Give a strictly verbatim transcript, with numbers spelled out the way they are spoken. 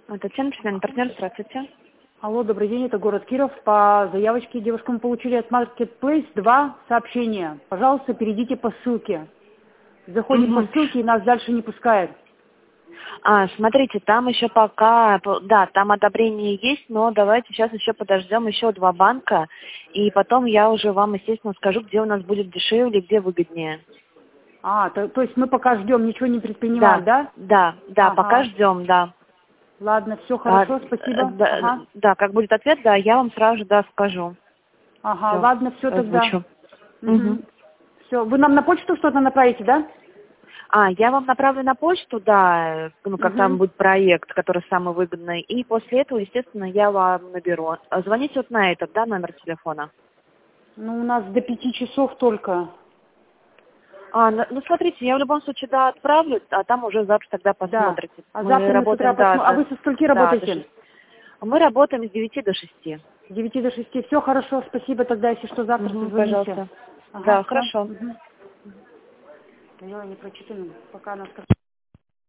Татьяна, профессиональный партнер, здравствуйте. Алло, добрый день, это город Киров. По заявочке девушка мы получили от Marketplace два сообщения. Пожалуйста, перейдите по ссылке. Заходим Угу. по ссылке и нас дальше не пускает. А, смотрите, там еще пока, да, там одобрение есть, но давайте сейчас еще подождем еще два банка, и потом я уже вам, естественно, скажу, где у нас будет дешевле, где выгоднее. А, то, то есть мы пока ждем, ничего не предпринимаем, да? Да, да, да, Ага. пока ждем, да. Ладно, все хорошо, А, спасибо. да, Ага, да, как будет ответ, да, я вам сразу же, да, скажу. ага, Все, ладно, все тогда. озвучу. Угу. Угу. Все, вы нам на почту что-то направите, да? А, я вам направлю на почту, да, ну, как там Угу. будет проект, который самый выгодный, и после этого, естественно, я вам наберу. А звоните вот на этот, да, номер телефона. Ну, у нас до пяти часов только. А, ну, ну, смотрите, я в любом случае, да, отправлю, а там уже завтра тогда Да. посмотрите. А Мы завтра мы с утра работаем, да, посмотрим. А до, вы со скольки да, до работаете? шести. Мы работаем с девяти до шести. С девяти до шести. Все хорошо, спасибо тогда, если что, завтра Угу, созвонимся. пожалуйста. Ага, Да, все. хорошо. Угу. Я не прочитаю, пока она скажет.